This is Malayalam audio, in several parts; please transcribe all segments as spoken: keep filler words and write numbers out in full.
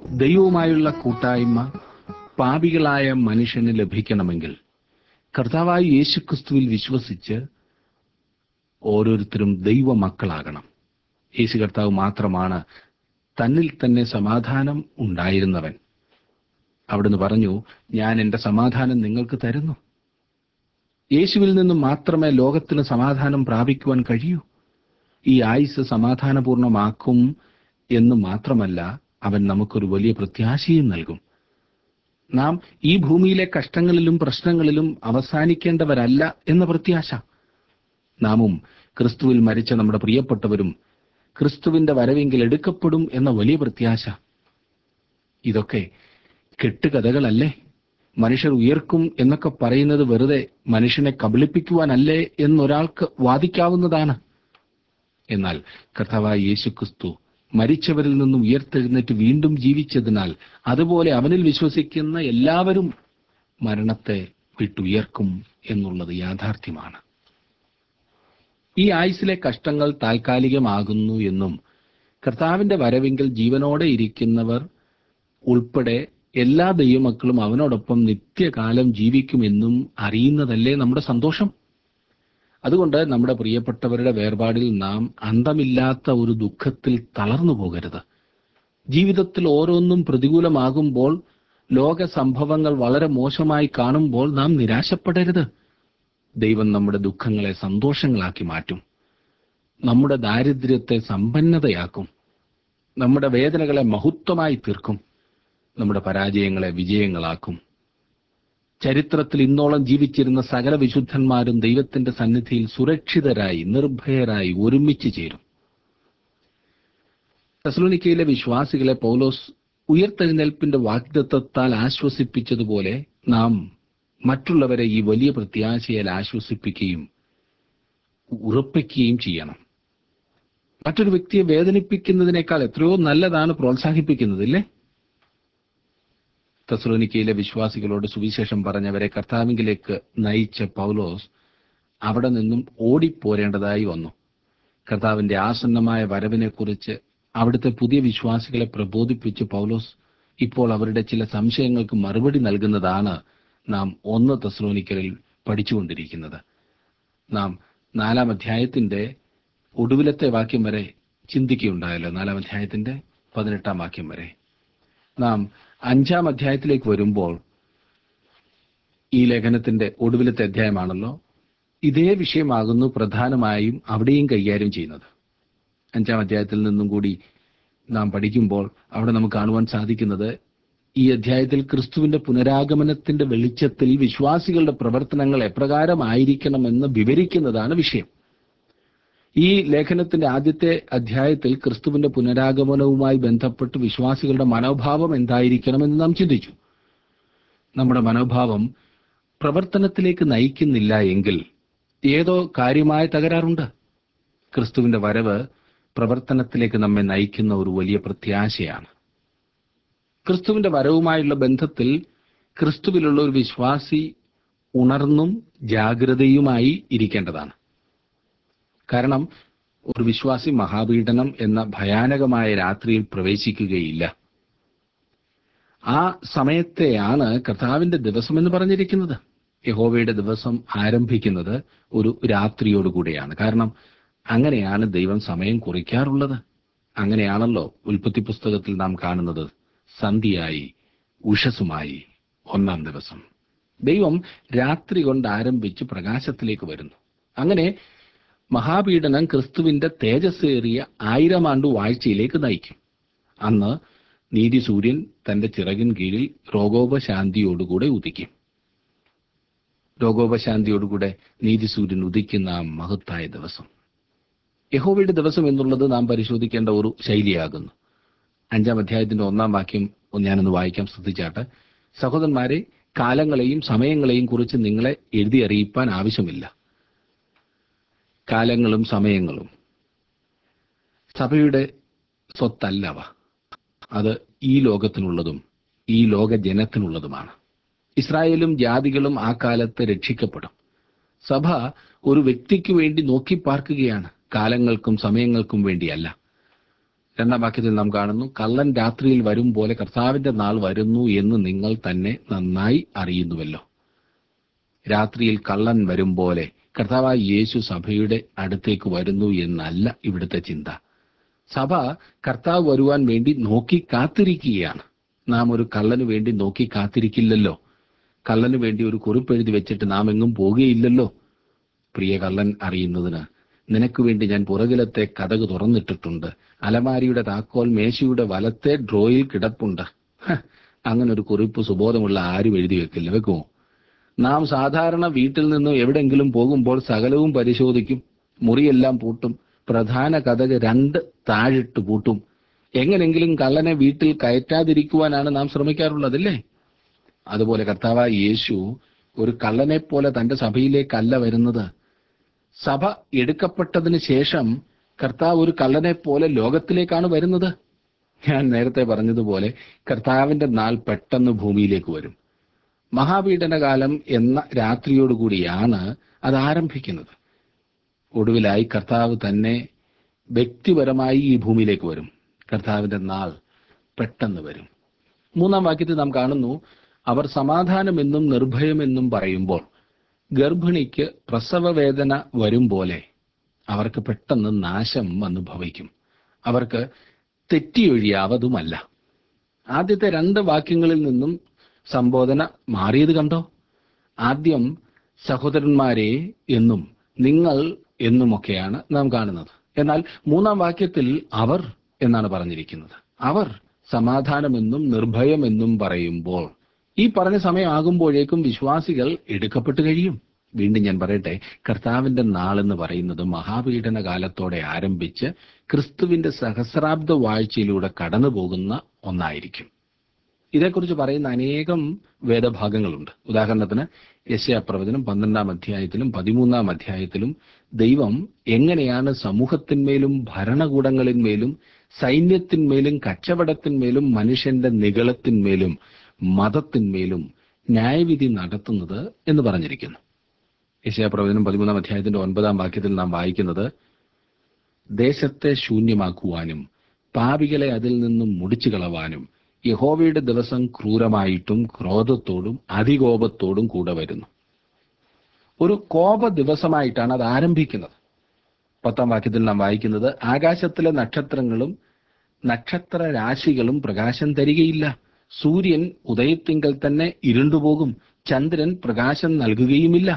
ദൈവവുമായുള്ള കൂട്ടായ്മ പാപികളായ മനുഷ്യന് ലഭിക്കണമെങ്കിൽ കർത്താവായ യേശുക്രിസ്തുവിൽ വിശ്വസിച്ച് ഓരോരുത്തരും ദൈവമക്കളാകണം. യേശു കർത്താവ് മാത്രമാണ് തന്നിൽ തന്നെ സമാധാനം ഉണ്ടായിരുന്നവൻ. അവിടുന്ന് പറഞ്ഞു, ഞാൻ എൻ്റെ സമാധാനം നിങ്ങൾക്ക് തരുന്നു. യേശുവിൽ നിന്നും മാത്രമേ ലോകത്തിന് സമാധാനം പ്രാപിക്കുവാൻ കഴിയൂ. ഈ ആയുസ് സമാധാനപൂർണമാക്കും എന്ന് മാത്രമല്ല, അവൻ നമുക്കൊരു വലിയ പ്രത്യാശയും നൽകും. നാം ഈ ഭൂമിയിലെ കഷ്ടങ്ങളിലും പ്രശ്നങ്ങളിലും അവസാനിക്കേണ്ടവരല്ല എന്ന പ്രത്യാശ. നാമും ക്രിസ്തുവിൽ മരിച്ച നമ്മുടെ പ്രിയപ്പെട്ടവരും ക്രിസ്തുവിന്റെ വരവെങ്കിൽ എടുക്കപ്പെടും എന്ന വലിയ പ്രത്യാശ. ഇതൊക്കെ കെട്ടുകഥകളല്ലേ? മനുഷ്യർ ഉയർക്കും എന്നൊക്കെ പറയുന്നത് വെറുതെ മനുഷ്യനെ കബളിപ്പിക്കുവാനല്ലേ എന്നൊരാൾക്ക് വാദിക്കാവുന്നതാണ്. എന്നാൽ കർത്താവായ യേശുക്രിസ്തു മരിച്ചവരിൽ നിന്നും ഉയർത്തെഴുന്നേറ്റ് വീണ്ടും ജീവിച്ചതിനാൽ അതുപോലെ അവനിൽ വിശ്വസിക്കുന്ന എല്ലാവരും മരണത്തെ വിട്ടുയർക്കും എന്നുള്ളത് യാഥാർത്ഥ്യമാണ്. ഈ ആയുസ്സിലെ കഷ്ടങ്ങൾ താൽക്കാലികമാകുന്നു എന്നും കർത്താവിന്റെ വരവെങ്കിൽ ജീവനോടെ ഇരിക്കുന്നവർ ഉൾപ്പെടെ എല്ലാ ദൈവമക്കളും അവനോടൊപ്പം നിത്യകാലം ജീവിക്കുമെന്നും അറിയുന്നതല്ലേ നമ്മുടെ സന്തോഷം. അതുകൊണ്ട് നമ്മുടെ പ്രിയപ്പെട്ടവരുടെ വേർപാടിൽ നാം അന്തമില്ലാത്ത ഒരു ദുഃഖത്തിൽ തളർന്നു പോകരുത്. ജീവിതത്തിൽ ഓരോന്നും പ്രതികൂലമാകുമ്പോൾ, ലോക സംഭവങ്ങൾ വളരെ മോശമായി കാണുമ്പോൾ നാം നിരാശപ്പെടരുത്. ദൈവം നമ്മുടെ ദുഃഖങ്ങളെ സന്തോഷങ്ങളാക്കി മാറ്റും. നമ്മുടെ ദാരിദ്ര്യത്തെ സമ്പന്നതയാക്കും. നമ്മുടെ വേദനകളെ മഹത്വമായി തീർക്കും. നമ്മുടെ പരാജയങ്ങളെ വിജയങ്ങളാക്കും. ചരിത്രത്തിൽ ഇന്നോളം ജീവിച്ചിരുന്ന സകല വിശുദ്ധന്മാരും ദൈവത്തിന്റെ സന്നിധിയിൽ സുരക്ഷിതരായി നിർഭയരായി ഒരുമിച്ച് ചേരും. തെസ്സലോനിക്കയിലെ വിശ്വാസികളെ പൗലോസ് ഉയർത്തെഴുന്നേൽപ്പിന്റെ വാഗ്ദത്തത്താൽ ആശ്വസിപ്പിച്ചതുപോലെ നാം മറ്റുള്ളവരെ ഈ വലിയ പ്രത്യാശയാൽ ആശ്വസിപ്പിക്കുകയും ഉറപ്പിക്കുകയും ചെയ്യണം. മറ്റൊരു വ്യക്തിയെ വേദനിപ്പിക്കുന്നതിനേക്കാൾ എത്രയോ നല്ലതാണ് പ്രോത്സാഹിപ്പിക്കുന്നതില്ലേ? തെസ്സലോനിക്കയിലെ വിശ്വാസികളോട് സുവിശേഷം പറഞ്ഞവരെ കർത്താവിലേക്ക് നയിച്ച പൗലോസ് അവിടെ നിന്നും ഓടിപ്പോരേണ്ടതായി വന്നു. കർത്താവിന്റെ ആസന്നമായ വരവിനെക്കുറിച്ച് അവിടുത്തെ പുതിയ വിശ്വാസികളെ പ്രബോധിപ്പിച്ച് പൗലോസ് ഇപ്പോൾ അവരുടെ ചില സംശയങ്ങൾക്ക് മറുപടി നൽകുന്നതാണ് നാം ഒന്ന് തെസ്സലോനിക്കരിൽ പഠിച്ചുകൊണ്ടിരിക്കുന്നത്. നാം നാലാം അധ്യായത്തിന്റെ ഒടുവിലത്തെ വാക്യം വരെ ചിന്തിക്കുകയുണ്ടായല്ലോ. നാലാം അധ്യായത്തിന്റെ പതിനെട്ടാം വാക്യം വരെ. നാം അഞ്ചാം അധ്യായത്തിലേക്ക് വരുമ്പോൾ, ഈ ലേഖനത്തിന്റെ ഒടുവിലത്തെ അധ്യായമാണല്ലോ, ഇതേ വിഷയമാകുന്നു പ്രധാനമായും അവിടെയും കൈകാര്യം ചെയ്യുന്നത്. അഞ്ചാം അധ്യായത്തിൽ നിന്നും കൂടി നാം പഠിക്കുമ്പോൾ അവിടെ നമുക്ക് കാണുവാൻ സാധിക്കുന്നത്, ഈ അധ്യായത്തിൽ ക്രിസ്തുവിന്റെ പുനരാഗമനത്തിന്റെ വെളിച്ചത്തിൽ വിശ്വാസികളുടെ പ്രവർത്തനങ്ങൾ എപ്രകാരമായിരിക്കണമെന്ന് വിവരിക്കുന്നതാണ് വിഷയം. ഈ ലേഖനത്തിന്റെ ആദ്യത്തെ അധ്യായത്തിൽ ക്രിസ്തുവിന്റെ പുനരാഗമനവുമായി ബന്ധപ്പെട്ട് വിശ്വാസികളുടെ മനോഭാവം എന്തായിരിക്കണമെന്ന് നാം ചിന്തിച്ചു. നമ്മുടെ മനോഭാവം പ്രവർത്തനത്തിലേക്ക് നയിക്കുന്നില്ല എങ്കിൽ ഏതോ കാര്യമായ തകരാറുണ്ട്. ക്രിസ്തുവിന്റെ വരവ് പ്രവർത്തനത്തിലേക്ക് നമ്മെ നയിക്കുന്ന ഒരു വലിയ പ്രത്യാശയാണ്. ക്രിസ്തുവിന്റെ വരവുമായുള്ള ബന്ധത്തിൽ ക്രിസ്തുവിലുള്ള ഒരു വിശ്വാസി ഉണർന്നും ജാഗ്രതയുമായി ഇരിക്കേണ്ടതാണ്. കാരണം ഒരു വിശ്വാസി മഹാപീഡനം എന്ന ഭയാനകമായ രാത്രിയിൽ പ്രവേശിക്കുകയില്ല. ആ സമയത്തെയാണ് കർത്താവിന്റെ ദിവസം എന്ന് പറഞ്ഞിരിക്കുന്നത്. യഹോവയുടെ ദിവസം ആരംഭിക്കുന്നത് ഒരു രാത്രിയോടുകൂടിയാണ്. കാരണം അങ്ങനെയാണ് ദൈവം സമയം കുറിക്കാറുള്ളത്. അങ്ങനെയാണല്ലോ ഉൽപ്പത്തി പുസ്തകത്തിൽ നാം കാണുന്നത്. സന്ധ്യയായി ഉഷസ്സുമായി ഒന്നാം ദിവസം ദൈവം രാത്രി കൊണ്ട് ആരംഭിച്ച് പ്രകാശത്തിലേക്ക് വരുന്നു. അങ്ങനെ മഹാപീഡനം ക്രിസ്തുവിന്റെ തേജസ്സേറിയ ആയിരം ആണ്ട് വാഴ്ചയിലേക്ക് നയിക്കും. അന്ന് നീതി സൂര്യൻ തന്റെ ചിറകിൻ കീഴിൽ രോഗോപശാന്തിയോടുകൂടെ ഉദിക്കും. രോഗോപശാന്തിയോടുകൂടെ നീതി സൂര്യൻ ഉദിക്കുന്ന ആ മഹത്തായ ദിവസം, യഹോവയുടെ ദിവസം എന്നുള്ളത് നാം പരിശോധിക്കേണ്ട ഒരു ശൈലിയാകുന്നു. അഞ്ചാം അധ്യായത്തിന്റെ ഒന്നാം വാക്യം ഞാനൊന്ന് വായിക്കാം, ശ്രദ്ധിച്ചാട്ട്. സഹോദരന്മാരെ, കാലങ്ങളെയും സമയങ്ങളെയും കുറിച്ച് നിങ്ങളെ എഴുതി അറിയിപ്പാൻ ആവശ്യമില്ല. കാലങ്ങളും സമയങ്ങളും സഭയുടെ സ്വത്തല്ലവ. അത് ഈ ലോകത്തിനുള്ളതും ഈ ലോക ജനത്തിനുള്ളതുമാണ്. ഇസ്രായേലും ജാതികളും ആ കാലത്ത് രക്ഷിക്കപ്പെടും. സഭ ഒരു വ്യക്തിക്ക് വേണ്ടി നോക്കി പാർക്കുകയാണ്, കാലങ്ങൾക്കും സമയങ്ങൾക്കും വേണ്ടിയല്ല. രണ്ടാം വാക്യത്തിൽ നാം കാണുന്നു, കള്ളൻ രാത്രിയിൽ വരും പോലെ കർത്താവിന്റെ നാൾ വരുന്നു എന്ന് നിങ്ങൾ തന്നെ നന്നായി അറിയുന്നുവല്ലോ. രാത്രിയിൽ കള്ളൻ വരും പോലെ കർത്താവായ യേശു സഭയുടെ അടുത്തേക്ക് വരുന്നു എന്നല്ല ഇവിടുത്തെ ചിന്ത. സഭ കർത്താവ് വരുവാൻ വേണ്ടി നോക്കി കാത്തിരിക്കുകയാണ്. നാം ഒരു കള്ളന് വേണ്ടി നോക്കി കാത്തിരിക്കില്ലല്ലോ. കള്ളന് വേണ്ടി ഒരു കുറിപ്പെഴുതി വെച്ചിട്ട് നാം എങ്ങും പോകുകയില്ലല്ലോ. പ്രിയ കള്ളൻ അറിയുന്നതിന് നിനക്ക് വേണ്ടി ഞാൻ പുറകിലത്തെ കതക് തുറന്നിട്ടിട്ടുണ്ട്, അലമാരിയുടെ താക്കോൽ മേശയുടെ വലത്തെ ഡ്രോയിൽ കിടപ്പുണ്ട്. അങ്ങനെ ഒരു കുറിപ്പ് സുബോധമുള്ള ആരും എഴുതി വെക്കില്ല. വെക്കുമോ? നാം സാധാരണ വീട്ടിൽ നിന്നും എവിടെങ്കിലും പോകുമ്പോൾ സകലവും പരിശോധിക്കും, മുറിയെല്ലാം പൂട്ടും, പ്രധാന കതക് രണ്ട് താഴിട്ട് പൂട്ടും. എങ്ങനെങ്കിലും കള്ളനെ വീട്ടിൽ കയറ്റാതിരിക്കുവാനാണ് നാം ശ്രമിക്കാറുള്ളതല്ലേ? അതുപോലെ കർത്താവായ യേശു ഒരു കള്ളനെ പോലെ തന്റെ സഭയിലേക്കല്ല വരുന്നത്. സഭ എടുക്കപ്പെട്ടതിന് ശേഷം കർത്താവ് ഒരു കള്ളനെ പോലെ ലോകത്തിലേക്കാണ് വരുന്നത്. ഞാൻ നേരത്തെ പറഞ്ഞതുപോലെ കർത്താവിന്റെ നാൾ പെട്ടെന്ന് ഭൂമിയിലേക്ക് വരും. മഹാപീഡനകാലം എന്ന രാത്രിയോടുകൂടിയാണ് അത് ആരംഭിക്കുന്നത്. ഒടുവിലായി കർത്താവ് തന്നെ വ്യക്തിപരമായി ഈ ഭൂമിയിലേക്ക് വരും. കർത്താവിന്റെ നാൾ പെട്ടെന്ന് വരും. മൂന്നാം വാക്യത്തിൽ നാം കാണുന്നു, അവർ സമാധാനമെന്നും നിർഭയമെന്നും പറയുമ്പോൾ ഗർഭിണിക്ക് പ്രസവവേദന വരും പോലെ അവർക്ക് പെട്ടെന്ന് നാശം വന്നു ഭവിക്കും. അവർക്ക് തെറ്റിയൊഴിയാവതുമല്ല. ആദ്യത്തെ രണ്ട് വാക്യങ്ങളിൽ നിന്നും സംബോധന മാറിയത് കണ്ടോ? ആദ്യം സഹോദരന്മാരെ എന്നും നിങ്ങൾ എന്നുമൊക്കെയാണ് നാം കാണുന്നത്. എന്നാൽ മൂന്നാം വാക്യത്തിൽ അവർ എന്നാണ് പറഞ്ഞിരിക്കുന്നത്. അവർ സമാധാനമെന്നും നിർഭയമെന്നും പറയുമ്പോൾ ഈ പറഞ്ഞ സമയമാകുമ്പോഴേക്കും വിശ്വാസികൾ എടുക്കപ്പെട്ടു കഴിയും. വീണ്ടും ഞാൻ പറയട്ടെ, കർത്താവിന്റെ നാളെന്ന് പറയുന്നത് മഹാപീഡന കാലത്തോടെ ആരംഭിച്ച് ക്രിസ്തുവിന്റെ സഹസ്രാബ്ദ വാഴ്ചയിലൂടെ കടന്നു പോകുന്ന ഒന്നായിരിക്കും. ഇതേക്കുറിച്ച് പറയുന്ന അനേകം വേദഭാഗങ്ങളുണ്ട്. ഉദാഹരണത്തിന് യെശയ്യാപ്രവചനം പന്ത്രണ്ടാം അധ്യായത്തിലും പതിമൂന്നാം അധ്യായത്തിലും ദൈവം എങ്ങനെയാണ് സമൂഹത്തിന്മേലും ഭരണകൂടങ്ങളിന്മേലും സൈന്യത്തിന്മേലും കച്ചവടത്തിന്മേലും മനുഷ്യന്റെ നിഗളത്തിന്മേലും മതത്തിന്മേലും ന്യായവിധി നടത്തുന്നത് എന്ന് പറഞ്ഞിരിക്കുന്നു. യെശയ്യാപ്രവചനം പതിമൂന്നാം അധ്യായത്തിന്റെ ഒൻപതാം വാക്യത്തിൽ നാം വായിക്കുന്നത്, ദേശത്തെ ശൂന്യമാക്കുവാനും പാപികളെ അതിൽ നിന്നും മുടിച്ചു കളവാനും യഹോവയുടെ ദിവസം ക്രൂരമായിട്ടും ക്രോധത്തോടും അതികോപത്തോടും കൂടെ വരുന്നു. ഒരു കോപ ദിവസമായിട്ടാണ് അത് ആരംഭിക്കുന്നത്. പത്താം വാക്യത്തിൽ നാം വായിക്കുന്നത്, ആകാശത്തിലെ നക്ഷത്രങ്ങളും നക്ഷത്ര രാശികളും പ്രകാശം തരികയില്ല, സൂര്യൻ ഉദയത്തിങ്കൽ തന്നെ ഇരുണ്ടുപോകും, ചന്ദ്രൻ പ്രകാശം നൽകുകയുമില്ല.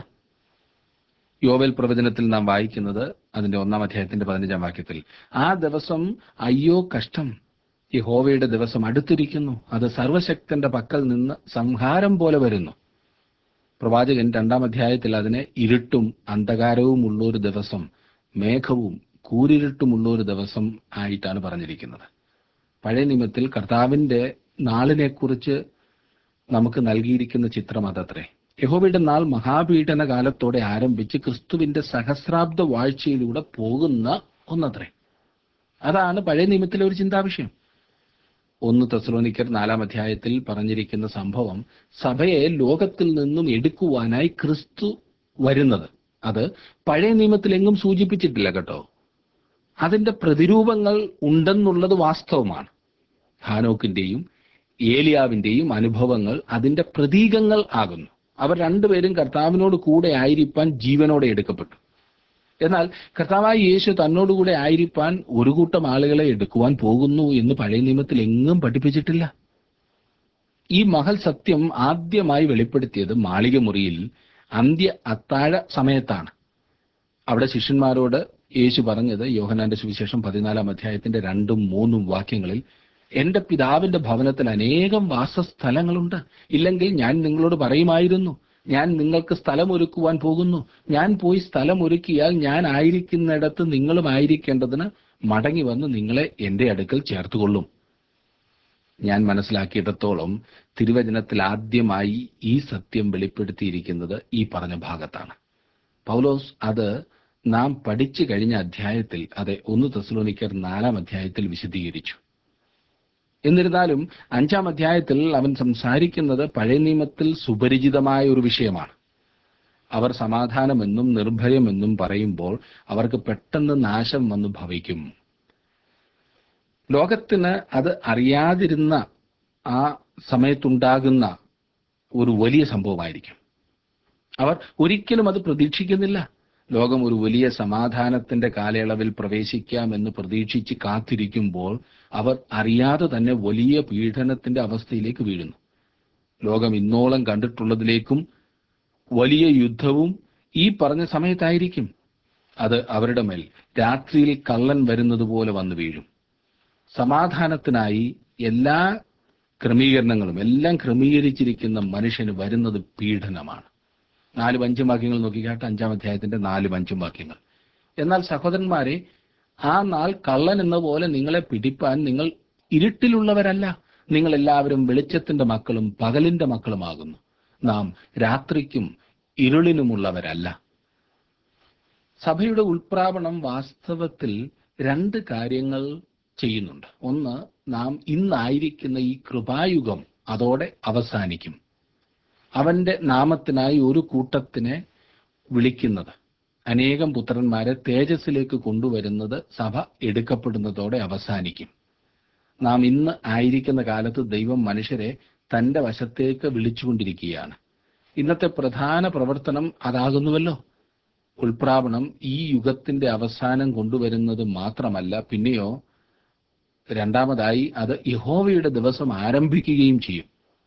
യോവേൽ പ്രവചനത്തിൽ നാം വായിക്കുന്നത് അതിന്റെ ഒന്നാം അധ്യായത്തിന്റെ പതിനഞ്ചാം വാക്യത്തിൽ, ആ ദിവസം അയ്യോ കഷ്ടം, യഹോവയുടെ ദിവസം അടുത്തിരിക്കുന്നു, അത് സർവശക്തന്റെ പക്കൽ നിന്ന് സംഹാരം പോലെ വരുന്നു. പ്രവാചകൻ രണ്ടാം അധ്യായത്തിൽ അതിനെ ഇരുട്ടും അന്ധകാരവും ഉള്ളൊരു ദിവസം, മേഘവും കൂരിരുട്ടുമുള്ളൊരു ദിവസം ആയിട്ടാണ് പറഞ്ഞിരിക്കുന്നത്. പഴയ നിയമത്തിൽ കർത്താവിന്റെ നാളിനെക്കുറിച്ച് നമുക്ക് നൽകിയിരിക്കുന്ന ചിത്രം അതത്രേ. യഹോവയുടെ നാൾ മഹാപീഡന കാലത്തോടെ ആരംഭിച്ച് ക്രിസ്തുവിന്റെ സഹസ്രാബ്ദ വാഴ്ചയിലൂടെ പോകുന്ന ഒന്നത്രേ. അതാണ് പഴയ നിയമത്തിലെ ഒരു ചിന്താവിഷയം. ഒന്ന് തെസ്സലോനിക്കർ നാലാം അധ്യായത്തിൽ പറഞ്ഞിരിക്കുന്ന സംഭവം സഭയെ ലോകത്തിൽ നിന്നും എടുക്കുവാനായി ക്രിസ്തു വരുന്നത്, അത് പഴയ നിയമത്തിൽ എങ്ങും സൂചിപ്പിച്ചിട്ടില്ല കേട്ടോ. അതിന്റെ പ്രതിരൂപങ്ങൾ ഉണ്ടെന്നുള്ളത് വാസ്തവമാണ്. ഹാനോക്കിന്റെയും ഏലിയാവിന്റെയും അനുഭവങ്ങൾ അതിന്റെ പ്രതീകങ്ങൾ ആകുന്നു. അവർ രണ്ടുപേരും കർത്താവിനോട് കൂടെ ആയിരിക്കാൻ ജീവനോടെ എടുക്കപ്പെട്ടു. എന്നാൽ കർത്താവായ യേശു തന്നോടുകൂടെ ആയിരിക്കാൻ ഒരു കൂട്ടം ആളുകളെ എടുക്കുവാൻ പോകുന്നു എന്ന് പഴയ നിയമത്തിൽ എങ്ങും പഠിപ്പിച്ചിട്ടില്ല. ഈ മഹൽ സത്യം ആദ്യമായി വെളിപ്പെടുത്തിയത് മാളിക മുറിയിൽ അന്ത്യ അത്താഴ സമയത്താണ്. അവിടെ ശിഷ്യന്മാരോട് യേശു പറഞ്ഞത് യോഹന്നാന്റെ സുവിശേഷം പതിനാലാം അധ്യായത്തിന്റെ രണ്ടും മൂന്നും വാക്യങ്ങളിൽ, എന്റെ പിതാവിന്റെ ഭവനത്തിൽ അനേകം വാസസ്ഥലങ്ങളുണ്ട്, ഇല്ലെങ്കിൽ ഞാൻ നിങ്ങളോട് പറയുമായിരുന്നു. ഞാൻ നിങ്ങൾക്ക് സ്ഥലമൊരുക്കുവാൻ പോകുന്നു. ഞാൻ പോയി സ്ഥലമൊരുക്കിയാൽ ഞാൻ ആയിരിക്കുന്നിടത്ത് നിങ്ങളും ആയിരിക്കേണ്ടതിന് മടങ്ങി വന്ന് നിങ്ങളെ എന്റെ അടുക്കൽ ചേർത്തുകൊള്ളും. ഞാൻ മനസ്സിലാക്കിയിടത്തോളം തിരുവചനത്തിൽ ആദ്യമായി ഈ സത്യം വെളിപ്പെടുത്തിയിരിക്കുന്നത് ഈ പറഞ്ഞ ഭാഗത്താണ്. പൗലോസ് അത് നാം പഠിച്ചു കഴിഞ്ഞ അധ്യായത്തിൽ, അതെ ഒന്ന് തെസ്സലോനിക്കർ നാലാം അധ്യായത്തിൽ വിശദീകരിച്ചു. എന്നിരുന്നാലും അഞ്ചാം അധ്യായത്തിൽ അവൻ സംസാരിക്കുന്നത് പഴയ നിയമത്തിൽ സുപരിചിതമായ ഒരു വിഷയമാണ്. അവർ സമാധാനമെന്നും നിർഭയമെന്നും പറയുമ്പോൾ അവർക്ക് പെട്ടെന്ന് നാശം വന്നു ഭവിക്കും. ലോകത്തിന് അത് അറിയാതിരുന്ന ആ സമയത്തുണ്ടാകുന്ന ഒരു വലിയ സംഭവമായിരിക്കും. അവർ ഒരിക്കലും അത് പ്രതീക്ഷിക്കുന്നില്ല. ലോകം ഒരു വലിയ സമാധാനത്തിന്റെ കാലയളവിൽ പ്രവേശിക്കാമെന്ന് പ്രതീക്ഷിച്ച് കാത്തിരിക്കുമ്പോൾ അവർ അറിയാതെ തന്നെ വലിയ പീഡനത്തിന്റെ അവസ്ഥയിലേക്ക് വീഴുന്നു. ലോകം ഇന്നോളം കണ്ടിട്ടുള്ളതിലേക്കും വലിയ യുദ്ധവും ഈ പറഞ്ഞ സമയത്തായിരിക്കും. അത് അവരുടെ മേൽ രാത്രിയിൽ കള്ളൻ വരുന്നത് പോലെ വന്നു വീഴും. സമാധാനത്തിനായി എല്ലാ ക്രമീകരണങ്ങളും എല്ലാം ക്രമീകരിച്ചിരിക്കുന്ന മനുഷ്യന് വരുന്നത് പീഡനമാണ്. നാലും അഞ്ചും വാക്യങ്ങൾ നോക്കിക്കാട്ട്, അഞ്ചാം അധ്യായത്തിന്റെ നാലും അഞ്ചും വാക്യങ്ങൾ. എന്നാൽ സഹോദരന്മാരെ, ആ നാൾ കള്ളൻ എന്ന പോലെ നിങ്ങളെ പിടിപ്പാൻ നിങ്ങൾ ഇരുട്ടിലുള്ളവരല്ല, നിങ്ങൾ എല്ലാവരും വെളിച്ചത്തിന്റെ മക്കളും പകലിന്റെ മക്കളുമാകുന്നു. നാം രാത്രിക്കും ഇരുളിനുമുള്ളവരല്ല. സഭയുടെ ഉൾപ്രാവണം വാസ്തവത്തിൽ രണ്ട് കാര്യങ്ങൾ ചെയ്യുന്നുണ്ട്. ഒന്ന്, നാം ഇന്നായിരിക്കുന്ന ഈ കൃപായുഗം അതോടെ അവസാനിക്കും. അവന്റെ നാമത്തിനായി ഒരു കൂട്ടത്തിനെ വിളിക്കുന്നത്, അനേകം പുത്രന്മാരെ തേജസ്സിലേക്ക് കൊണ്ടുവരുന്നത് സഭ എടുക്കപ്പെടുന്നതോടെ അവസാനിക്കും. നാം ഇന്ന് ആയിരിക്കുന്ന കാലത്ത് ദൈവം മനുഷ്യരെ തന്റെ വശത്തേക്ക് വിളിച്ചുകൊണ്ടിരിക്കുകയാണ്. ഇന്നത്തെ പ്രധാന പ്രവർത്തനം അതാകുന്നുവല്ലോ. ഉൾപ്രാവണം ഈ യുഗത്തിന്റെ അവസാനം കൊണ്ടുവരുന്നത് മാത്രമല്ല, പിന്നെയോ രണ്ടാമതായി അത് യഹോവയുടെ ദിവസം ആരംഭിക്കുകയും ചെയ്യും.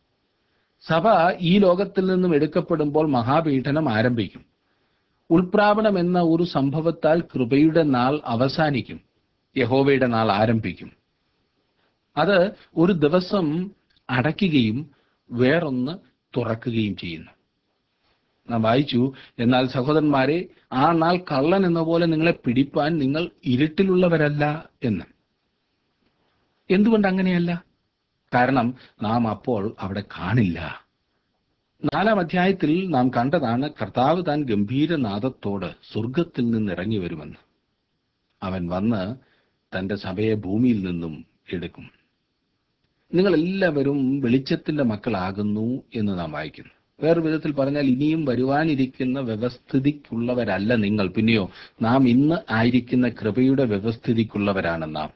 സഭ ഈ ലോകത്തിൽ നിന്നും എടുക്കപ്പെടുമ്പോൾ മഹാപീഡനം ആരംഭിക്കും. ഉൾപ്രാവണം എന്ന ഒരു സംഭവത്താൽ കൃപയുടെ നാൾ അവസാനിക്കും, യഹോവയുടെ നാൾ ആരംഭിക്കും. അത് ഒരു ദിവസം അടയ്ക്കുകയും വേറൊന്ന് തുറക്കുകയും ചെയ്യുന്നു. നാം വായിച്ചു, എന്നാൽ സഹോദരന്മാരെ, ആ നാൾ കള്ളൻ എന്ന പോലെ നിങ്ങളെ പിടിപ്പാൻ നിങ്ങൾ ഇരുട്ടിലുള്ളവരല്ല എന്ന്. എന്തുകൊണ്ട് അങ്ങനെയല്ല? കാരണം നാം അപ്പോൾ അവിടെ കാണില്ല. നാലാം അധ്യായത്തിൽ നാം കണ്ടതാണ്, കർത്താവ് താൻ ഗംഭീരനാദത്തോട് സ്വർഗത്തിൽ നിന്ന് ഇറങ്ങി വരുമെന്ന്. അവൻ വന്ന് തന്റെ സഭയെ ഭൂമിയിൽ നിന്നും എടുക്കും. നിങ്ങൾ എല്ലാവരും വെളിച്ചത്തിന്റെ മക്കളാകുന്നു എന്ന് നാം വായിക്കുന്നു. വേറെ വിധത്തിൽ പറഞ്ഞാൽ, ഇനിയും വരുവാനിരിക്കുന്ന വ്യവസ്ഥിതിക്കുള്ളവരല്ല നിങ്ങൾ, പിന്നെയോ നാം ഇന്ന് ആയിരിക്കുന്ന കൃപയുടെ വ്യവസ്ഥിതിക്കുള്ളവരാണ് നാം.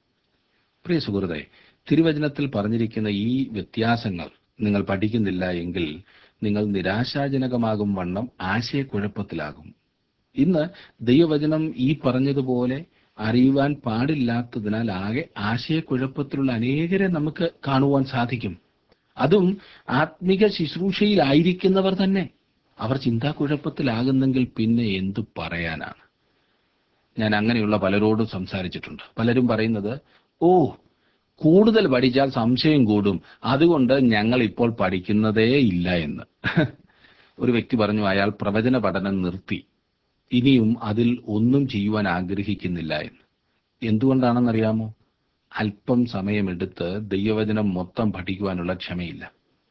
പ്രിയ സുഹൃത്തെ, തിരുവചനത്തിൽ പറഞ്ഞിരിക്കുന്ന ഈ വ്യത്യാസങ്ങൾ നിങ്ങൾ പഠിക്കുന്നില്ല എങ്കിൽ നിങ്ങൾ നിരാശാജനകമാകും വണ്ണം ആശയക്കുഴപ്പത്തിലാകും. ഇന്ന് ദൈവവചനം ഈ പറഞ്ഞതുപോലെ അറിയുവാൻ പാടില്ലാത്തതിനാൽ ആകെ ആശയക്കുഴപ്പത്തിലുള്ള അനേകരെ നമുക്ക് കാണുവാൻ സാധിക്കും. അതും ആത്മിക ശുശ്രൂഷയിലായിരിക്കുന്നവർ തന്നെ. അവർ ചിന്താക്കുഴപ്പത്തിലാകുന്നെങ്കിൽ പിന്നെ എന്തു പറയാനാണ്? ഞാൻ അങ്ങനെയുള്ള പലരോടും സംസാരിച്ചിട്ടുണ്ട്. പലരും പറയുന്നത്, ഓ, കൂടുതൽ പഠിച്ചാൽ സംശയം കൂടും, അതുകൊണ്ട് ഞങ്ങൾ ഇപ്പോൾ പഠിക്കുന്നതേ ഇല്ല എന്ന്. ഒരു വ്യക്തി പറഞ്ഞു, അയാൾ പ്രവചന പഠനം നിർത്തി, ഇനിയും അതിൽ ഒന്നും ചെയ്യുവാൻ ആഗ്രഹിക്കുന്നില്ല എന്ന്. എന്തുകൊണ്ടാണെന്നറിയാമോ? അല്പം സമയമെടുത്ത് ദൈവവചനം മൊത്തം പഠിക്കുവാനുള്ള ക്ഷമയില്ല.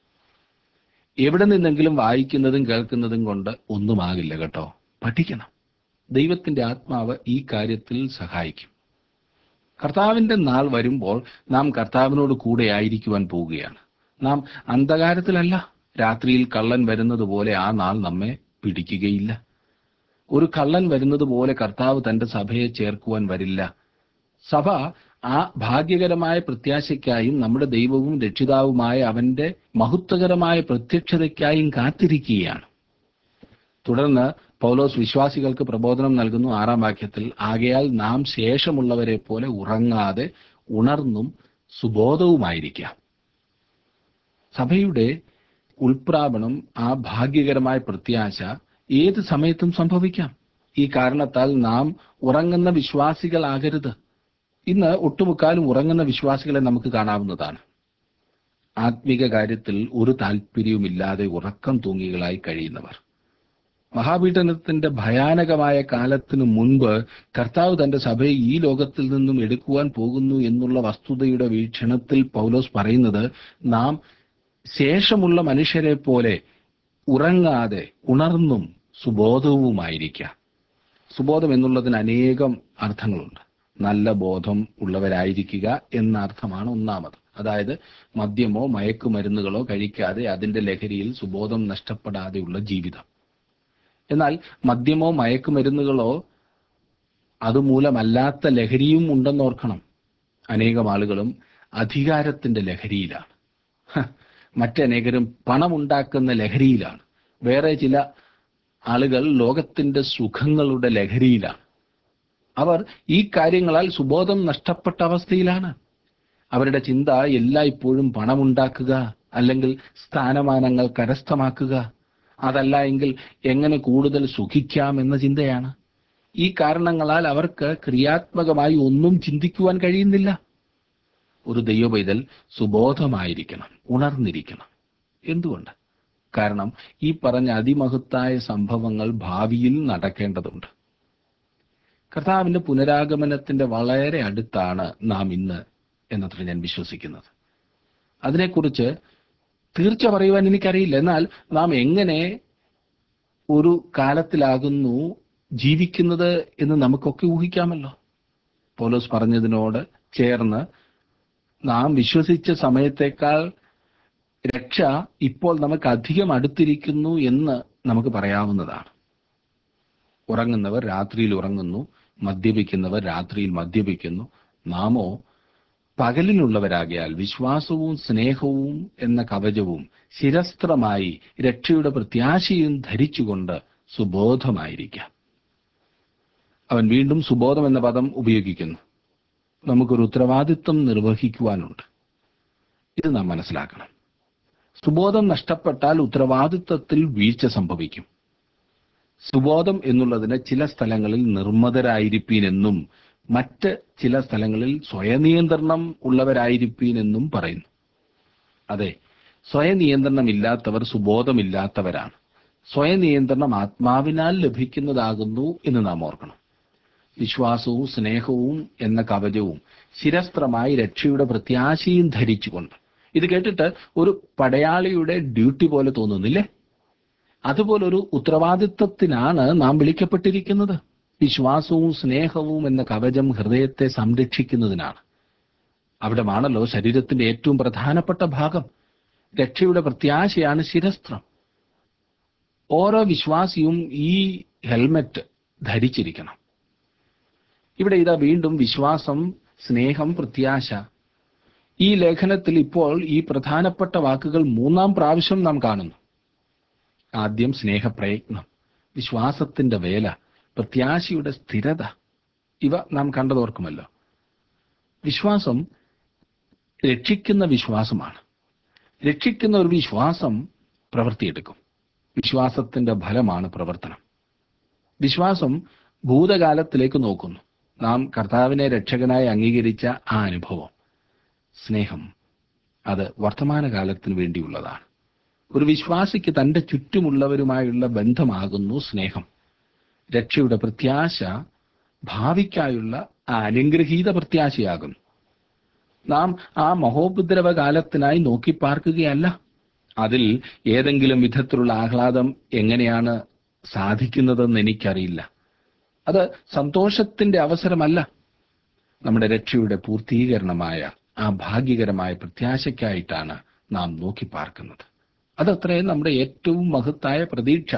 എവിടെ നിന്നെങ്കിലും വായിക്കുന്നതും കേൾക്കുന്നതും കൊണ്ട് ഒന്നുമാകില്ല കേട്ടോ. പഠിക്കണം. ദൈവത്തിന്റെ ആത്മാവ് ഈ കാര്യത്തിൽ സഹായിക്കും. കർത്താവിന്റെ നാൾ വരുമ്പോൾ നാം കർത്താവിനോട് കൂടെ ആയിരിക്കുവാൻ പോവുകയാണ്. നാം അന്ധകാരത്തിലല്ല. രാത്രിയിൽ കള്ളൻ വരുന്നത് പോലെ ആ നാൾ നമ്മെ പിടിക്കുകയില്ല. ഒരു കള്ളൻ വരുന്നത് പോലെ കർത്താവ് തന്റെ സഭയെ ചേർക്കുവാൻ വരില്ല. സഭ ആ ഭാഗ്യകരമായ പ്രത്യാശയ്ക്കായും നമ്മുടെ ദൈവവും രക്ഷിതാവുമായ അവന്റെ മഹത്വകരമായ പ്രത്യക്ഷതയ്ക്കായും കാത്തിരിക്കുകയാണ്. തുടർന്ന് പൗലോസ് വിശ്വാസികൾക്ക് പ്രബോധനം നൽകുന്നു ആറാം വാക്യത്തിൽ, ആകയാൽ നാം ശേഷമുള്ളവരെ പോലെ ഉറങ്ങാതെ ഉണർന്നും സുബോധവുമായിരിക്കാം. സഭയുടെ ഉൾപ്രാവണം, ആ ഭാഗ്യകരമായ പ്രത്യാശ ഏത് സമയത്തും സംഭവിക്കാം. ഈ കാരണത്താൽ നാം ഉറങ്ങുന്ന വിശ്വാസികളാകരുത്. ഇന്ന് ഒട്ടുമുക്കാലും ഉറങ്ങുന്ന വിശ്വാസികളെ നമുക്ക് കാണാവുന്നതാണ്. ആത്മീക കാര്യത്തിൽ ഒരു താല്പര്യവുമില്ലാതെ ഉറക്കം തൂങ്ങികളായി കഴിയുന്നവർ. മഹാപീഡനത്തിന്റെ ഭയാനകമായ കാലത്തിനു മുൻപ് കർത്താവ് തന്റെ സഭയെ ഈ ലോകത്തിൽ നിന്നും എടുക്കുവാൻ പോകുന്നു എന്നുള്ള വസ്തുതയുടെ വീക്ഷണത്തിൽ പൗലോസ് പറയുന്നത്, നാം ശേഷമുള്ള മനുഷ്യരെ പോലെ ഉറങ്ങാതെ ഉണർന്നും സുബോധവുമായിരിക്കാം. സുബോധം എന്നുള്ളതിന് അനേകം അർത്ഥങ്ങളുണ്ട്. നല്ല ബോധം ഉള്ളവരായിരിക്കുക എന്ന അർത്ഥമാണ് ഒന്നാമത്. അതായത് മദ്യമോ മയക്കുമരുന്നുകളോ കഴിക്കാതെ അതിന്റെ ലഹരിയിൽ സുബോധം നഷ്ടപ്പെടാതെയുള്ള ജീവിതം. എന്നാൽ മദ്യമോ മയക്കുമരുന്നുകളോ അതുമൂലമല്ലാത്ത ലഹരിയും ഉണ്ടെന്നോർക്കണം. അനേകം ആളുകളും അധികാരത്തിന്റെ ലഹരിയിലാണ്. ഹ, മറ്റനേകരും പണമുണ്ടാക്കുന്ന ലഹരിയിലാണ്. വേറെ ചില ആളുകൾ ലോകത്തിന്റെ സുഖങ്ങളുടെ ലഹരിയിലാണ്. അവർ ഈ കാര്യങ്ങളാൽ സുബോധം നഷ്ടപ്പെട്ട അവസ്ഥയിലാണ്. അവരുടെ ചിന്ത എല്ലായ്പ്പോഴും പണമുണ്ടാക്കുക, അല്ലെങ്കിൽ സ്ഥാനമാനങ്ങൾ കരസ്ഥമാക്കുക, അതല്ല എങ്കിൽ എങ്ങനെ കൂടുതൽ സുഖിക്കാം എന്ന ചിന്തയാണ്. ഈ കാരണങ്ങളാൽ അവർക്ക് ക്രിയാത്മകമായി ഒന്നും ചിന്തിക്കുവാൻ കഴിയുന്നില്ല. ഒരു ദൈവപൈതൽ സുബോധമായിരിക്കണം, ഉണർന്നിരിക്കണം. എന്തുകൊണ്ട്? കാരണം ഈ പറഞ്ഞ അതിമഹത്തായ സംഭവങ്ങൾ ഭാവിയിൽ നടക്കേണ്ടതുണ്ട്. കർത്താവിന്റെ പുനരാഗമനത്തിന്റെ വളരെ അടുത്താണ് നാം ഇന്ന് എന്നത്ര ഞാൻ വിശ്വസിക്കുന്നത്. അതിനെക്കുറിച്ച് തീർച്ച പറയുവാൻ എനിക്കറിയില്ല. എന്നാൽ നാം എങ്ങനെ ഒരു കാലത്തിലാകുന്നു ജീവിക്കുന്നത് എന്ന് നമുക്കൊക്കെ ഊഹിക്കാമല്ലോ. പൗലോസ് പറഞ്ഞതിനോട് ചേർന്ന് നാം വിശ്വസിച്ച സമയത്തേക്കാൾ രക്ഷ ഇപ്പോൾ നമുക്ക് അധികം അടുത്തിരിക്കുന്നു എന്ന് നമുക്ക് പറയാവുന്നതാണ്. ഉറങ്ങുന്നവർ രാത്രിയിൽ ഉറങ്ങുന്നു, മദ്യപിക്കുന്നവർ രാത്രിയിൽ മദ്യപിക്കുന്നു. നാമോ പകലിനുള്ളവരാകിയാൽ വിശ്വാസവും സ്നേഹവും എന്ന കവചവും ശിരസ്ത്രമായി രക്ഷയുടെ പ്രത്യാശയും ധരിച്ചുകൊണ്ട് സുബോധമായിരിക്കാം. അവൻ വീണ്ടും സുബോധം എന്ന പദം ഉപയോഗിക്കുന്നു. നമുക്കൊരു ഉത്തരവാദിത്വം നിർവഹിക്കുവാനുണ്ട്. ഇത് നാം മനസ്സിലാക്കണം. സുബോധം നഷ്ടപ്പെട്ടാൽ ഉത്തരവാദിത്വത്തിൽ വീഴ്ച സംഭവിക്കും. സുബോധം എന്നുള്ളതിന് ചില സ്ഥലങ്ങളിൽ നിർമ്മതരായിരിപ്പീനെന്നും മറ്റ് ചില സ്ഥലങ്ങളിൽ സ്വയനിയന്ത്രണം ഉള്ളവരായിരിപ്പീനെന്നും പറയുന്നു. അതെ, സ്വയനിയന്ത്രണമില്ലാത്തവർ സുബോധമില്ലാത്തവരാണ്. സ്വയനിയന്ത്രണം ആത്മാവിനാൽ ലഭിക്കുന്നതാകുന്നു എന്ന് നാം ഓർക്കണം. വിശ്വാസവും സ്നേഹവും എന്ന കവചവും ശിരസ്ത്രമായി രക്ഷയുടെ പ്രത്യാശയും ധരിച്ചുകൊണ്ട്. ഇത് കേട്ടിട്ട് ഒരു പടയാളിയുടെ ഡ്യൂട്ടി പോലെ തോന്നുന്നില്ലേ? അതുപോലൊരു ഉത്തരവാദിത്വത്തിനാണ് നാം വിളിക്കപ്പെട്ടിരിക്കുന്നത്. വിശ്വാസവും സ്നേഹവും എന്ന കവചം ഹൃദയത്തെ സംരക്ഷിക്കുന്നതിനാണ്. അവിടമാണല്ലോ ശരീരത്തിന്റെ ഏറ്റവും പ്രധാനപ്പെട്ട ഭാഗം. രക്ഷയുടെ പ്രത്യാശയാണ് ശിരസ്ത്രം. ഓരോ വിശ്വാസിയും ഈ ഹെൽമെറ്റ് ധരിച്ചിരിക്കണം. ഇവിടെ ഇതാ വീണ്ടും വിശ്വാസം, സ്നേഹം, പ്രത്യാശ. ഈ ലേഖനത്തിൽ ഇപ്പോൾ ഈ പ്രധാനപ്പെട്ട വാക്കുകൾ മൂന്നാം പ്രാവശ്യം നാം കാണുന്നു. ആദ്യം സ്നേഹപ്രയത്നം, വിശ്വാസത്തിന്റെ വേല, പ്രത്യാശയുടെ സ്ഥിരത. ഇവ നാം കണ്ടതോർക്കുമല്ലോ. വിശ്വാസം രക്ഷിക്കുന്ന വിശ്വാസമാണ്. രക്ഷിക്കുന്ന ഒരു വിശ്വാസം പ്രവൃത്തിയെടുക്കും. വിശ്വാസത്തിന്റെ ഫലമാണ് പ്രവർത്തനം. വിശ്വാസം ഭൂതകാലത്തിലേക്ക് നോക്കുന്നു. നാം കർത്താവിനെ രക്ഷകനായി അംഗീകരിച്ച ആ അനുഭവം. സ്നേഹം അത് വർത്തമാനകാലത്തിന് വേണ്ടിയുള്ളതാണ്. ഒരു വിശ്വാസിക്ക് തന്റെ ചുറ്റുമുള്ളവരുമായുള്ള ബന്ധമാകുന്നു സ്നേഹം. രക്ഷയുടെ പ്രത്യാശ ഭാവിക്കായുള്ള ആ അനുഗ്രഹീത പ്രത്യാശയാകുന്നു. നാം ആ മഹോപദ്രവ കാലത്തിനായി നോക്കി പാർക്കുകയല്ല. അതിൽ ഏതെങ്കിലും വിധത്തിലുള്ള ആഹ്ലാദം എങ്ങനെയാണ് സാധിക്കുന്നതെന്ന് എനിക്കറിയില്ല. അത് സന്തോഷത്തിന്റെ അവസരമല്ല. നമ്മുടെ രക്ഷയുടെ പൂർത്തീകരണമായ ആ ഭാഗ്യകരമായ പ്രത്യാശയ്ക്കായിട്ടാണ് നാം നോക്കി പാർക്കുന്നത്. അതത്രേ നമ്മുടെ ഏറ്റവും മഹത്തായ പ്രതീക്ഷ.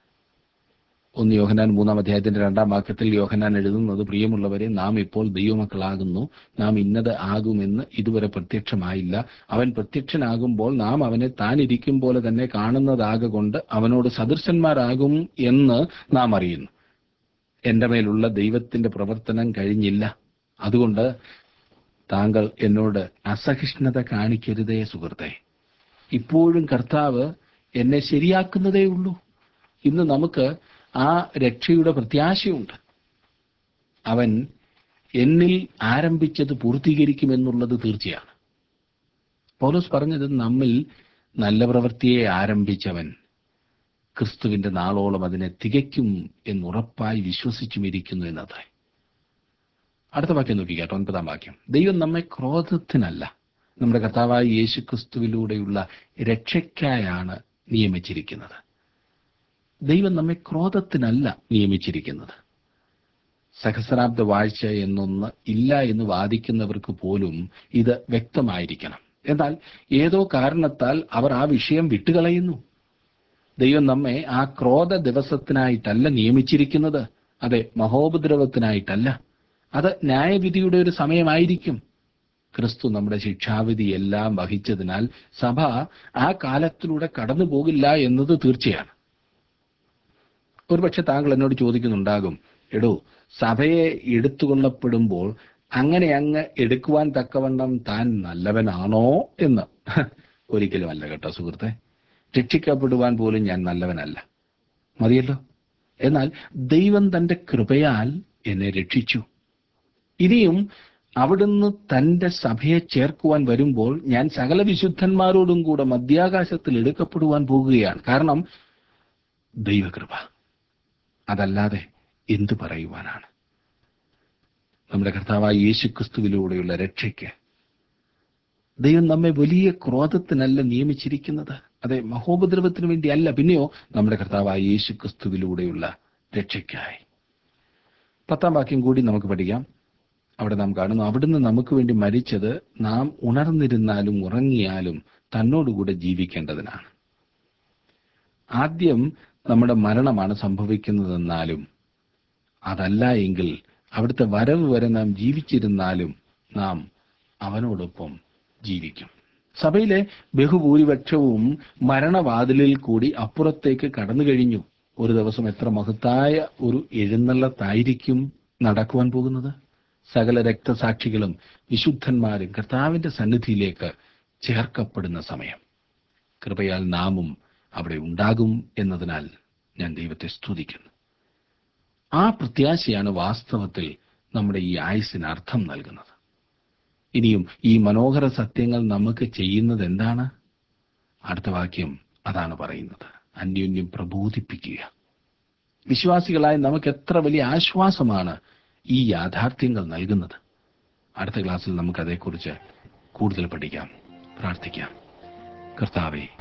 ഒന്ന് യോഹന്നാൻ മൂന്നാം അധ്യായത്തിന്റെ രണ്ടാം വാക്യത്തിൽ യോഹന്നാൻ എഴുതുന്നത്, പ്രിയമുള്ളവരെ, നാം ഇപ്പോൾ ദൈവമക്കളാകുന്നു, നാം ഇന്നത് ആകുമെന്ന് ഇതുവരെ പ്രത്യക്ഷമായില്ല. അവൻ പ്രത്യക്ഷനാകുമ്പോൾ നാം അവനെ താൻ ഇരിക്കും പോലെ തന്നെ കാണുന്നതാകൊണ്ട് അവനോട് സദൃശന്മാരാകും എന്ന് നാം അറിയുന്നു. എന്റെ മേലുള്ള ദൈവത്തിന്റെ പ്രവർത്തനം കഴിഞ്ഞില്ല. അതുകൊണ്ട് താങ്കൾ എന്നോട് അസഹിഷ്ണുത കാണിക്കരുതേ സുഹൃത്തെ. ഇപ്പോഴും കർത്താവ് എന്നെ ശരിയാക്കുന്നതേ ഉള്ളൂ. ഇന്ന് നമുക്ക് ആ രക്ഷയുടെ പ്രത്യാശയുണ്ട്. അവൻ എന്നിൽ ആരംഭിച്ചത് പൂർത്തീകരിക്കുമെന്നുള്ളത് തീർച്ചയാണ്. പൗലോസ് പറഞ്ഞത്, നമ്മിൽ നല്ല പ്രവൃത്തിയെ ആരംഭിച്ചവൻ ക്രിസ്തുവിന്റെ നാളോളം അതിനെ തികയ്ക്കും എന്നുറപ്പായി വിശ്വസിച്ചുമിരിക്കുന്നു എന്നത്രേ. അടുത്ത വാക്യം നോക്കിക്കാട്ടോ, ഒൻപതാം വാക്യം. ദൈവം നമ്മെ ക്രോധത്തിനല്ല, നമ്മുടെ കർത്താവായ യേശു ക്രിസ്തുവിലൂടെയുള്ള രക്ഷയ്ക്കായാണ് നിയമിച്ചിരിക്കുന്നത്. ദൈവം നമ്മെ ക്രോധത്തിനല്ല നിയമിച്ചിരിക്കുന്നത്. സഹസ്രാബ്ദ വാഴ്ച എന്നൊന്ന് ഇല്ല എന്ന് വാദിക്കുന്നവർക്ക് പോലും ഇത് വ്യക്തമായിരിക്കണം. എന്നാൽ ഏതോ കാരണത്താൽ അവർ ആ വിഷയം വിട്ടുകളയുന്നു. ദൈവം നമ്മെ ആ ക്രോധ ദിവസത്തിനായിട്ടല്ല നിയമിച്ചിരിക്കുന്നത്. അതെ, മഹോപദ്രവത്തിനായിട്ടല്ല. അത് ന്യായവിധിയുടെ ഒരു സമയമായിരിക്കും. ക്രിസ്തു നമ്മുടെ ശിക്ഷാവിധി എല്ലാം വഹിച്ചതിനാൽ സഭ ആ കാലത്തിലൂടെ കടന്നു പോകില്ല എന്നത് തീർച്ചയാണ്. ഒരുപക്ഷെ താങ്കൾ എന്നോട് ചോദിക്കുന്നുണ്ടാകും, എടോ, സഭയെ എടുത്തുകൊള്ളപ്പെടുമ്പോൾ അങ്ങനെ അങ്ങ് എടുക്കുവാൻ തക്കവണ്ണം താൻ നല്ലവനാണോ എന്ന്. ഒരിക്കലും അല്ല കേട്ടോ സുഹൃത്തെ. രക്ഷിക്കപ്പെടുവാൻ പോലും ഞാൻ നല്ലവനല്ല, മതിയല്ലോ. എന്നാൽ ദൈവം തന്റെ കൃപയാൽ എന്നെ രക്ഷിച്ചു. ഇനിയും അവിടുന്ന് തന്റെ സഭയെ ചേർക്കുവാൻ വരുമ്പോൾ ഞാൻ സകല വിശുദ്ധന്മാരോടും കൂടെ മധ്യാകാശത്തിൽ എടുക്കപ്പെടുവാൻ പോകുകയാണ്. കാരണം ദൈവകൃപ, അതല്ലാതെ എന്തു പറയുവാനാണ്? നമ്മുടെ കർത്താവായ യേശുക്രിസ്തുവിലൂടെയുള്ള രക്ഷയ്ക്ക് ദൈവം നമ്മെ വലിയ ക്രോധത്തിനല്ല നിയമിച്ചിരിക്കുന്നത്. അതെ, മഹോപദ്രവത്തിന് വേണ്ടി അല്ല, പിന്നെയോ നമ്മുടെ കർത്താവായ യേശുക്രിസ്തുവിലൂടെയുള്ള രക്ഷയ്ക്കായി. പത്താം വാക്യം കൂടി നമുക്ക് പഠിക്കാം. അവിടെ നാം കാണുന്നു, അവിടുന്ന് നമുക്ക് വേണ്ടി മരിച്ചത് നാം ഉണർന്നിരുന്നാലും ഉറങ്ങിയാലും തന്നോടുകൂടെ ജീവിക്കേണ്ടതിനാണ്. ആദ്യം നമ്മുടെ മരണമാണ് സംഭവിക്കുന്നതെന്നാലും അതല്ല എങ്കിൽ അവിടുത്തെ വരവ് വരെ നാം ജീവിച്ചിരുന്നാലും നാം അവനോടൊപ്പം ജീവിക്കും. സഭയിലെ ബഹുഭൂരിപക്ഷവും മരണവാതിലിൽ കൂടി അപ്പുറത്തേക്ക് കടന്നു കഴിഞ്ഞു. ഒരു ദിവസം എത്ര മഹത്തായ ഒരു എഴുന്നള്ളത്തായിരിക്കും നടക്കുവാൻ പോകുന്നത്! സകല രക്തസാക്ഷികളും വിശുദ്ധന്മാരും കർത്താവിന്റെ സന്നിധിയിലേക്ക് ചേർക്കപ്പെടുന്ന സമയം. കൃപയാൽ നാമും അവിടെ ഉണ്ടാകും എന്നതിനാൽ ഞാൻ ദൈവത്തെ സ്തുതിക്കുന്നു. ആ പ്രത്യാശയാണ് വാസ്തവത്തിൽ നമ്മുടെ ഈ ആയുസ്സിന് അർത്ഥം നൽകുന്നത്. ഇനിയും ഈ മനോഹര സത്യങ്ങൾ നമുക്ക് ചെയ്യുന്നത് എന്താണ്? അടുത്ത വാക്യം അതാണ് പറയുന്നത്, അന്യോന്യം പ്രബോധിപ്പിക്കുക. വിശ്വാസികളായ നമുക്ക് എത്ര വലിയ ആശ്വാസമാണ് ഈ യാഥാർത്ഥ്യങ്ങൾ നൽകുന്നത്! അടുത്ത ക്ലാസ്സിൽ നമുക്ക് അതേക്കുറിച്ച് കൂടുതൽ പഠിക്കാം. പ്രാർത്ഥിക്കാം. കർത്താവേ,